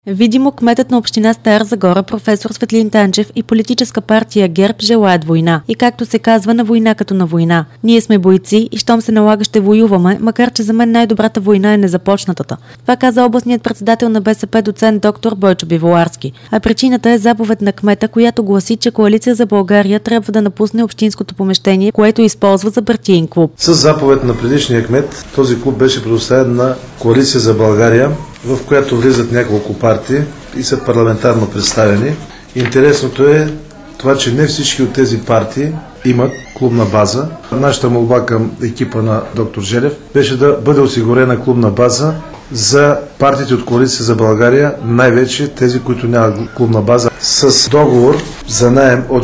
Видимо, кметът на община Стара Загора, професор Светлин Танчев и политическа партия ГЕРБ желаят война. И както се казва, на война като на война. Ние сме бойци и щом се налага ще воюваме, макар че за мен най-добрата война е незапочнатата. Това каза областният председател на БСП доцент доктор Бойчо Биволарски. А причината е заповед на кмета, която гласи, че Коалиция за България трябва да напусне общинското помещение, което използва за партиен клуб. С заповед на предишния кмет този клуб беше предоставен на Коалиция за България, в която влизат няколко партии и са парламентарно представени. Интересното е това, че не всички от тези партии имат клубна база. Нашата молба към екипа на доктор Желев беше да бъде осигурена клубна база за партиите от Коалиция за България, най-вече тези, които нямат клубна база. С договор за наем от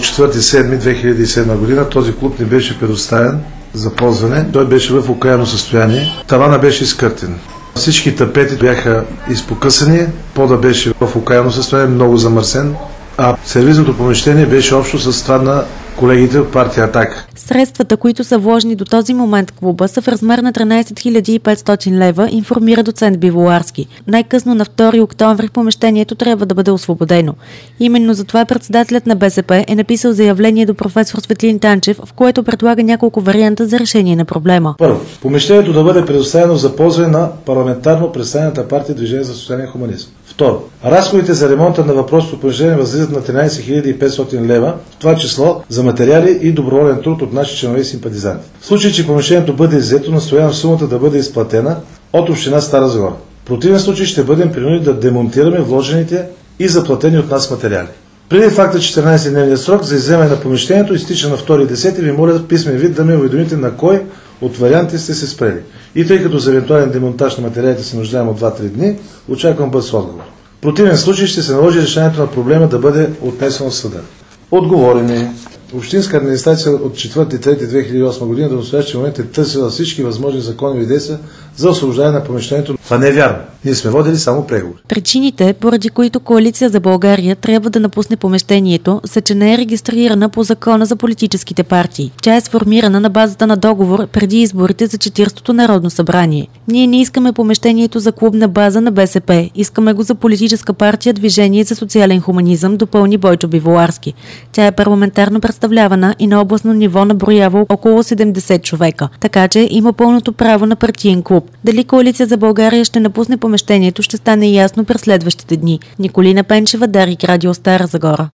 4.7.2007 година този клуб не беше предоставен за ползване. Той беше в окаяно състояние. Тавана беше изкъртен. Всички тапети бяха изпокъсани, пода беше в окаяно състояние, много замърсен, а сервизното помещение беше общо с това на колегите от партия Атака. Средствата, които са вложени до този момент в клуба, са в размер на 13 500 лева, информира доцент Биволарски. Най-късно на 2 октомври помещението трябва да бъде освободено. Именно затова председателят на БСП е написал заявление до професор Светлин Танчев, в което предлага няколко варианта за решение на проблема. Първо, помещението да бъде предоставено за ползване на парламентарно представената партия Движение за социален хуманизъм. Второ, разходите за ремонта на въпросното помещение възлизат на 13 500 лева, в това число за материали и доброволен труд от наши членове и симпатизанти. В случай, че помещението бъде иззето, настоявам сумата да бъде изплатена от община Стара Загора. В противен случай ще бъдем принудени да демонтираме вложените и заплатени от нас материали. Преди факта 14-дневният срок за изземане на помещението изтича на 2.10, ви моля в писмен вид да ме уведомите на кой от вариантите сте се спрели. И тъй като за евентуален демонтаж на материалите се нуждаем от 2-3 дни, очаквам бърз отговор. В противен случай ще се наложи решението на проблема да бъде отнесено в съда. Отговорени. Общинска администрация от 4.3.2008 година до настоящия момент е търсила всички възможни законови действия за освобождаване на помещението. Това не е вярно. Ние сме водили само преговори. Причините, поради които Коалиция за България трябва да напусне помещението, са, че не е регистрирана по закона за политическите партии. Тя е сформирана на базата на договор преди изборите за 40-то Народно събрание. Ние не искаме помещението за клубна база на БСП, искаме го за политическа партия Движение за социален хуманизъм, допълни Бойчо Биволарски. Тя е парламентарно представлявана и на областно ниво наброява около 70 човека, така че има пълното право на партиен клуб. Дали Коалиция за България ще напусне помещението, ще стане ясно през следващите дни. Николина Пенчева, Дарик, Радио Стара Загора.